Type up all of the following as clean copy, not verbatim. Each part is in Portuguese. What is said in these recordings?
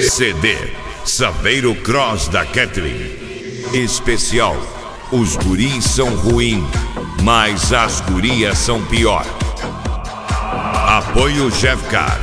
CD Saveiro Cross da Kathleen. Especial: os guris são ruim, mas as gurias são pior. Apoio Jeffcar.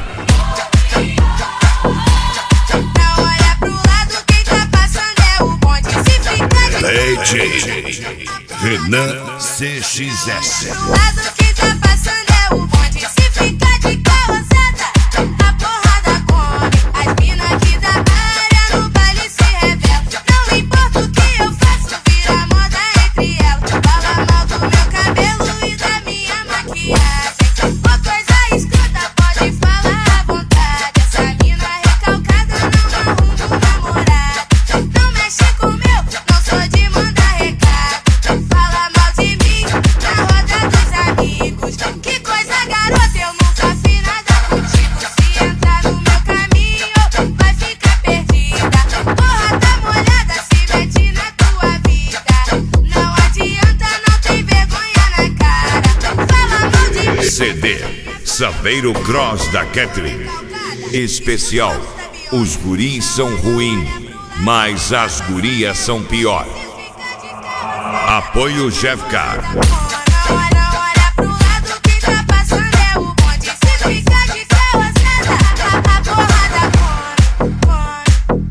Não olha pro lado, quem tá passando é o bonde. Se ficar de DJ Renan CXS. pro lado, quem tá passando é o bonde. Se ficar de carroçada, a porrada come. As mina que da área no baile se revela. Não importa o que eu faço, vira moda entre elas. Fala mal do meu cabelo e da minha maquiagem. Uma coisa escrota, pode falar à vontade. Essa mina recalcada não arruma namorado. Não mexe com o meu, não sou de mandar recado. Fala mal de mim na roda dos amigos. Que coisa, garota, eu nunca fiz nada contigo. Se entrar no meu caminho, vai ficar perdida. Porra, tá molhada, se mete na tua vida. Não adianta, não tem vergonha na cara. Fala mal de mim. CD Saveiro Cross da Kathleen. Especial: os guris são ruim, mas as gurias são pior. Apoio Jeffcar. Não olha pro lado, quem tá passando é o bonde. Se ficar de carroçada, a porrada come.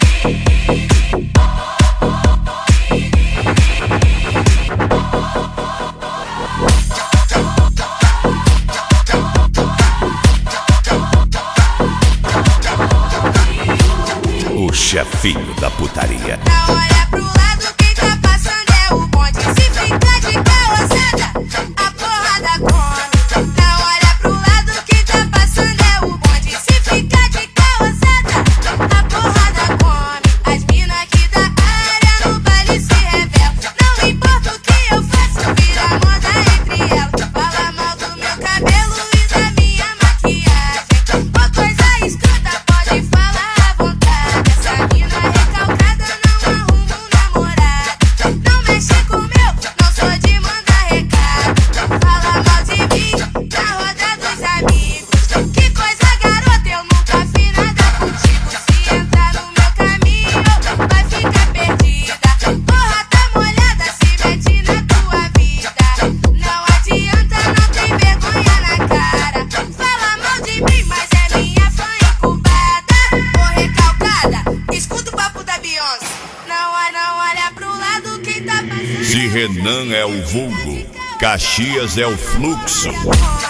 O chefinho da putaria. Não olha pro lado, quem tá passando é o bonde. Se ficar de carroçada, a porrada come. Não olha pro lado, quem tá passando é o bonde. Se ficar de carroçada, a porrada come. As mina que da área no baile se revela. Não importa o que eu faço, vira moda entre elas. Fala mal do meu cabelo e da minha maquiagem. Uma coisa escrota, pode falar à vontade. Essa mina recalcada não arruma namorado. Não mexe com o meu, não sou de mandar recado. Fala mal de mim na roda dos amigos. Que coisa, garota, eu nunca fiz nada contigo. Se entrar no meu caminho, vai ficar perdida. Porra, tá molhada, se mete na tua vida. Não adianta, não tem vergonha na cara. Fala mal de mim, mas é minha fã incubada. Ô recalcada, escuta o papo da Beyoncé. Não olha pro lado, quem tá passando. Se Renan é o vulgo, Caxias é o fluxo.